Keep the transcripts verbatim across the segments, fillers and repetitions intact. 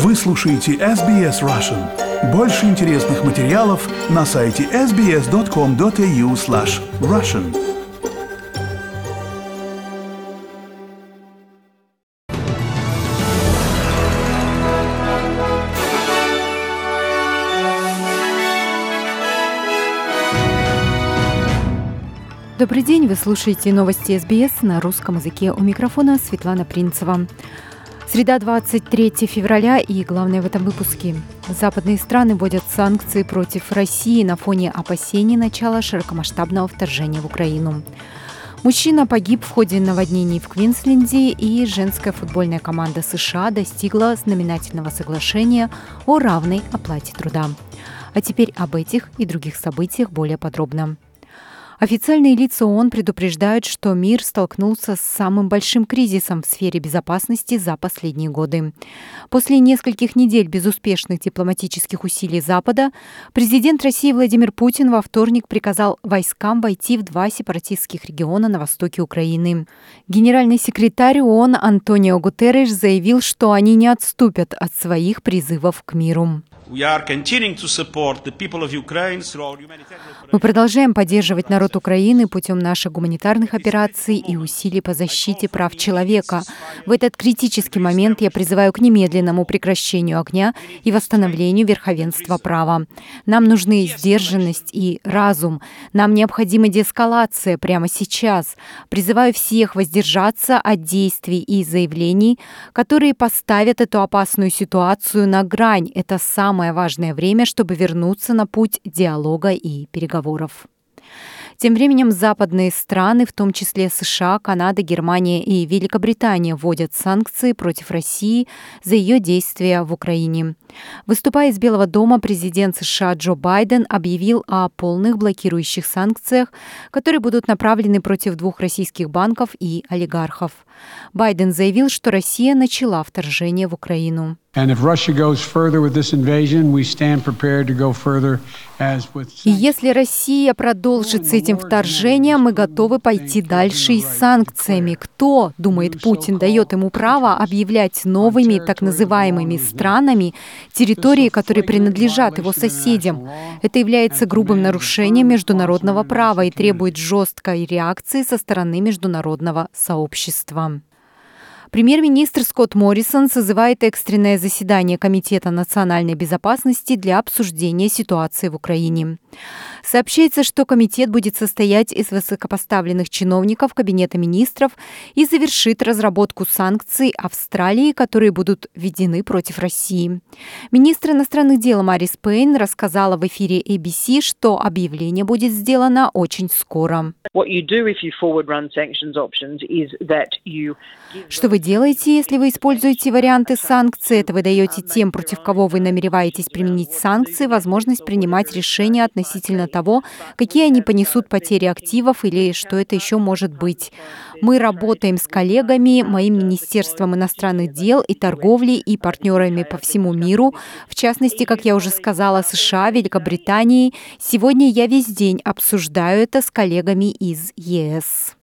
Вы слушаете эс би эс Russian. Больше интересных материалов на сайте эс би эс точка ком точка эй ю слэш Russian. Добрый день, вы слушаете новости эс би эс на русском языке. У микрофона Светлана Принцева. Среда, двадцать третьего февраля, и главное в этом выпуске. Западные страны вводят санкции против России на фоне опасений начала широкомасштабного вторжения в Украину. Мужчина погиб в ходе наводнений в Квинсленде, и женская футбольная команда США достигла знаменательного соглашения о равной оплате труда. А теперь об этих и других событиях более подробно. Официальные лица ООН предупреждают, что мир столкнулся с самым большим кризисом в сфере безопасности за последние годы. После нескольких недель безуспешных дипломатических усилий Запада президент России Владимир Путин во вторник приказал войскам войти в два сепаратистских региона на востоке Украины. Генеральный секретарь ООН Антонио Гутерреш заявил, что они не отступят от своих призывов к миру. Мы продолжаем поддерживать народ Украины путем наших гуманитарных операций и усилий по защите прав человека. В этот критический момент я призываю к немедленному прекращению огня и восстановлению верховенства права. Нам нужны сдержанность и разум. Нам необходима деэскалация прямо сейчас. Призываю всех воздержаться от действий и заявлений, которые поставят эту опасную ситуацию на грань. Это самое Самое важное время, чтобы вернуться на путь диалога и переговоров. Тем временем западные страны, в том числе США, Канада, Германия и Великобритания, вводят санкции против России за ее действия в Украине. Выступая из Белого дома, президент США Джо Байден объявил о полных блокирующих санкциях, которые будут направлены против двух российских банков и олигархов. Байден заявил, что Россия начала вторжение в Украину. И если Россия продолжит с этим вторжением, мы готовы пойти дальше и с санкциями. Кто, думает Путин, дает ему право объявлять новыми так называемыми странами территории, которые принадлежат его соседям? Это является грубым нарушением международного права и требует жесткой реакции со стороны международного сообщества. Премьер-министр Скотт Моррисон созывает экстренное заседание Комитета национальной безопасности для обсуждения ситуации в Украине. Сообщается, что комитет будет состоять из высокопоставленных чиновников Кабинета министров и завершит разработку санкций Австралии, которые будут введены против России. Министр иностранных дел Марис Пейн рассказала в эфире эй би си, что объявление будет сделано очень скоро. Что вы делаете, если вы используете варианты санкций? Это вы даете тем, против кого вы намереваетесь применить санкции, возможность принимать решения относительно того, какие они понесут потери активов или что это еще может быть. Мы работаем с коллегами, моим Министерством иностранных дел и торговли и партнерами по всему миру, в частности, как я уже сказала, США, Великобритании. Сегодня я весь день обсуждаю это с коллегами из е эс.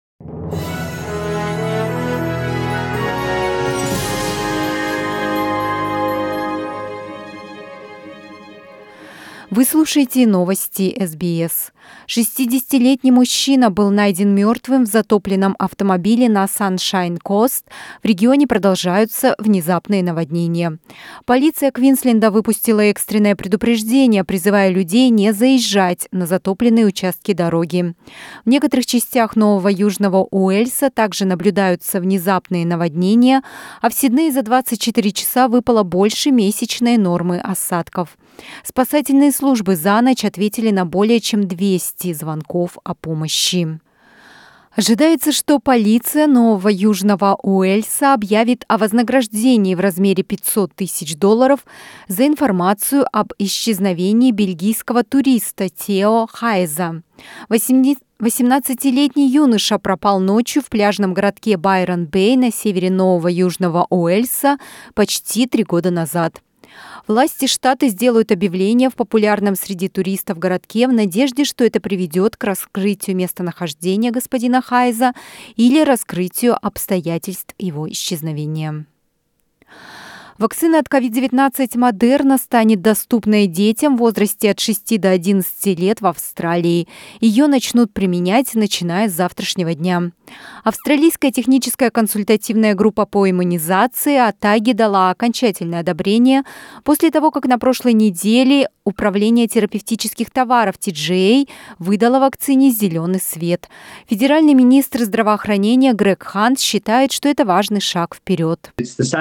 Вы слушаете новости эс би эс. шестидесятилетний мужчина был найден мертвым в затопленном автомобиле на Sunshine Coast. В регионе продолжаются внезапные наводнения. Полиция Квинсленда выпустила экстренное предупреждение, призывая людей не заезжать на затопленные участки дороги. В некоторых частях Нового Южного Уэльса также наблюдаются внезапные наводнения, а в Сиднее за двадцать четыре часа выпало больше месячной нормы осадков. Спасательные службы за ночь ответили на более чем двести звонков о помощи. Ожидается, что полиция Нового Южного Уэльса объявит о вознаграждении в размере пятьсот тысяч долларов за информацию об исчезновении бельгийского туриста Тео Хайза. восемнадцатилетний юноша пропал ночью в пляжном городке Байрон-Бэй на севере Нового Южного Уэльса почти три года назад. Власти штата сделают объявление в популярном среди туристов городке в надежде, что это приведет к раскрытию местонахождения господина Хайза или раскрытию обстоятельств его исчезновения. Вакцина от ковид девятнадцать Модерна станет доступной детям в возрасте от шести до одиннадцати лет в Австралии. Ее начнут применять, начиная с завтрашнего дня. Австралийская техническая консультативная группа по иммунизации АТАГИ дала окончательное одобрение после того, как на прошлой неделе Управление терапевтических товаров ти джи эй выдало вакцине зеленый свет. Федеральный министр здравоохранения Грег Хант считает, что это важный шаг вперед.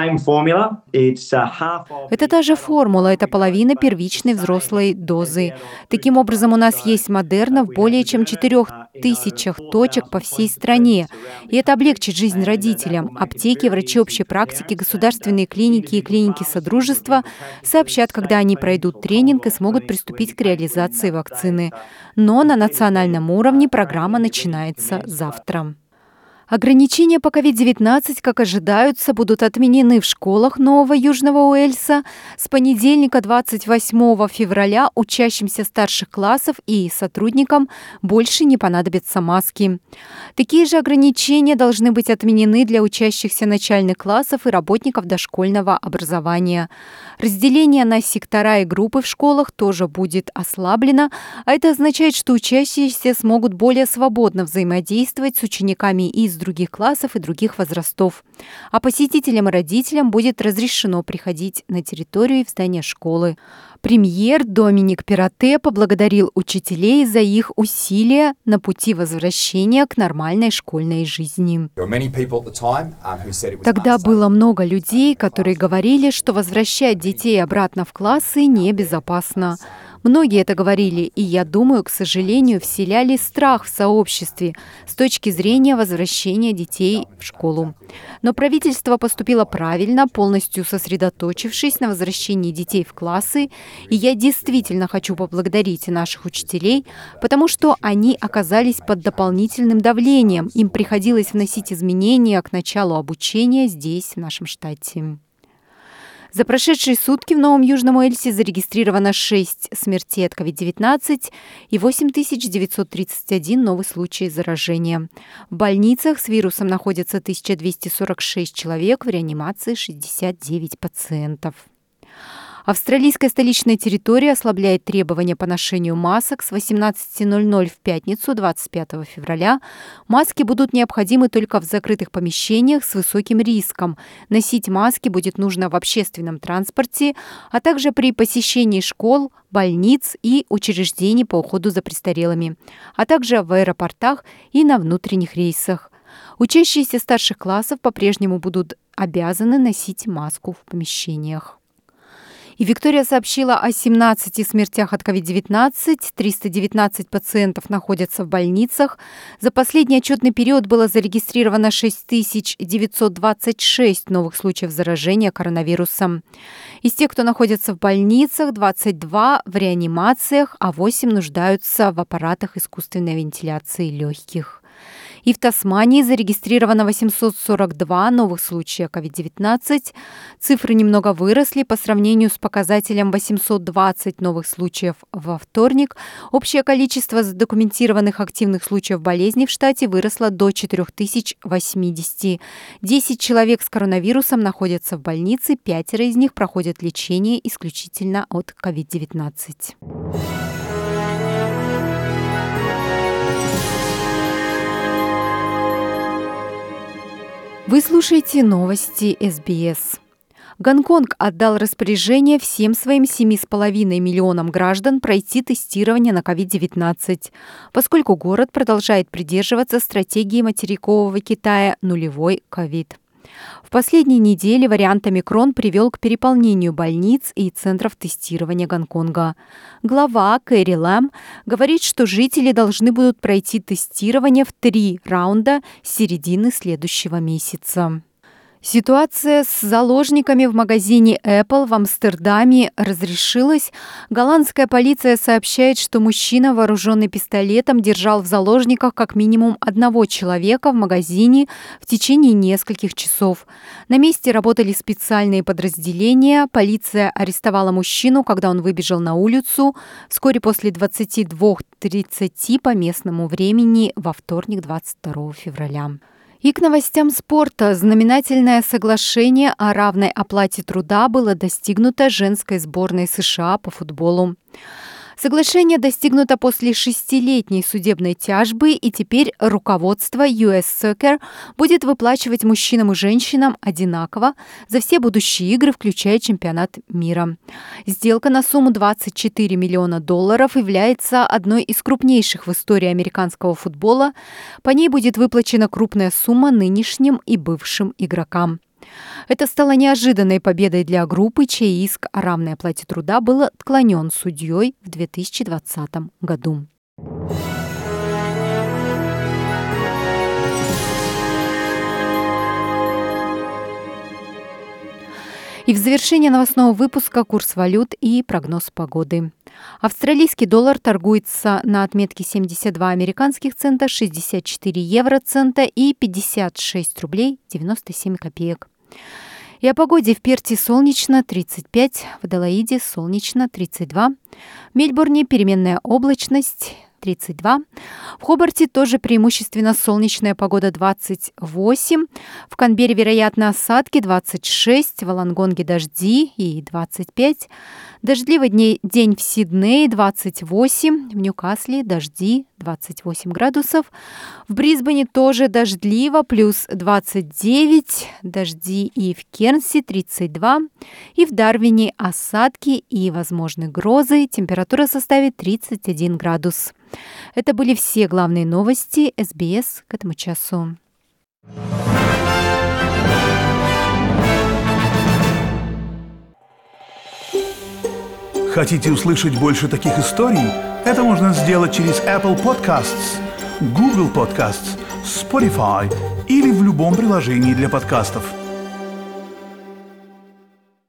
Это та же формула, это половина первичной взрослой дозы. Таким образом, у нас есть Модерна в более чем четырех тысячах точек по всей стране. И это облегчит жизнь родителям. Аптеки, врачи общей практики, государственные клиники и клиники Содружества сообщат, когда они пройдут тренинг и смогут приступить к реализации вакцины. Но на национальном уровне программа начинается завтра. Ограничения по ковид девятнадцать, как ожидаются, будут отменены в школах Нового Южного Уэльса. С понедельника двадцать восьмого февраля учащимся старших классов и сотрудникам больше не понадобятся маски. Такие же ограничения должны быть отменены для учащихся начальных классов и работников дошкольного образования. Разделение на сектора и группы в школах тоже будет ослаблено, а это означает, что учащиеся смогут более свободно взаимодействовать с учениками из других классов и других возрастов. А посетителям и родителям будет разрешено приходить на территорию и в здание школы. Премьер Доминик Перотте поблагодарил учителей за их усилия на пути возвращения к нормальной школьной жизни. Тогда было много людей, которые говорили, что возвращать детей обратно в классы небезопасно. Многие это говорили, и, я думаю, к сожалению, вселяли страх в сообществе с точки зрения возвращения детей в школу. Но правительство поступило правильно, полностью сосредоточившись на возвращении детей в классы, и я действительно хочу поблагодарить наших учителей, потому что они оказались под дополнительным давлением, им приходилось вносить изменения к началу обучения здесь, в нашем штате. За прошедшие сутки в Новом Южном Уэльсе зарегистрировано шесть смертей от ковид девятнадцать и восемь тысяч девятьсот тридцать один новых случаев заражения. В больницах с вирусом находятся тысяча двести сорок шесть человек, в реанимации шестьдесят девять пациентов. Австралийская столичная территория ослабляет требования по ношению масок с восемнадцати ноль-ноль в пятницу, двадцать пятого февраля. Маски будут необходимы только в закрытых помещениях с высоким риском. Носить маски будет нужно в общественном транспорте, а также при посещении школ, больниц и учреждений по уходу за престарелыми, а также в аэропортах и на внутренних рейсах. Учащиеся старших классов по-прежнему будут обязаны носить маску в помещениях. И Виктория сообщила о семнадцати смертях от ковид девятнадцать, триста девятнадцать пациентов находятся в больницах. За последний отчетный период было зарегистрировано шесть тысяч девятьсот двадцать шесть новых случаев заражения коронавирусом. Из тех, кто находится в больницах, двадцать два в реанимациях, а восемь нуждаются в аппаратах искусственной вентиляции легких. И в Тасмании зарегистрировано восемьсот сорок два новых случая ковид девятнадцать. Цифры немного выросли по сравнению с показателем восемьсот двадцать новых случаев во вторник. Общее количество задокументированных активных случаев болезни в штате выросло до четырех тысяч восьмидесяти. десять человек с коронавирусом находятся в больнице, пятеро из них проходят лечение исключительно от ковид девятнадцать. Вы слушаете новости эс би эс. Гонконг отдал распоряжение всем своим семи с половиной миллионам граждан пройти тестирование на ковид девятнадцать, поскольку город продолжает придерживаться стратегии материкового Китая «нулевой ковид». В последние недели вариант омикрон привел к переполнению больниц и центров тестирования Гонконга. Глава Кэрри Лэм говорит, что жители должны будут пройти тестирование в три раунда с середины следующего месяца. Ситуация с заложниками в магазине Apple в Амстердаме разрешилась. Голландская полиция сообщает, что мужчина, вооруженный пистолетом, держал в заложниках как минимум одного человека в магазине в течение нескольких часов. На месте работали специальные подразделения. Полиция арестовала мужчину, когда он выбежал на улицу вскоре после двадцати двух тридцати по местному времени во вторник, двадцать второго февраля. И к новостям спорта. Знаменательное соглашение о равной оплате труда было достигнуто женской сборной США по футболу. Соглашение достигнуто после шестилетней судебной тяжбы, и теперь руководство ю эс Soccer будет выплачивать мужчинам и женщинам одинаково за все будущие игры, включая чемпионат мира. Сделка на сумму двадцать четыре миллиона долларов является одной из крупнейших в истории американского футбола. По ней будет выплачена крупная сумма нынешним и бывшим игрокам. Это стало неожиданной победой для группы, чей иск о равной оплате труда был отклонен судьей в две тысячи двадцатом году. И в завершение новостного выпуска курс валют и прогноз погоды. Австралийский доллар торгуется на отметке семьдесят два американских цента, шестьдесят четыре евроцента и пятьдесят шесть рублей девяносто семь копеек. И о погоде: в Перте солнечно тридцать пять, в Аделаиде солнечно тридцать два, в Мельбурне переменная облачность тридцать два, в Хобарте тоже преимущественно солнечная погода двадцать восемь, в Канберре вероятно осадки двадцать шесть, в Волонгонге дожди и двадцать пять, дождливый день в Сиднее двадцать восемь, в Ньюкасле дожди двадцать восемь градусов, в Брисбене тоже дождливо плюс двадцать девять, дожди и в Кернсе тридцать два, и в Дарвине осадки и возможны грозы, температура составит тридцать один градус. Это были все главные новости эс би эс к этому часу. Хотите услышать больше таких историй? Это можно сделать через Apple Podcasts, Google Podcasts, Spotify или в любом приложении для подкастов.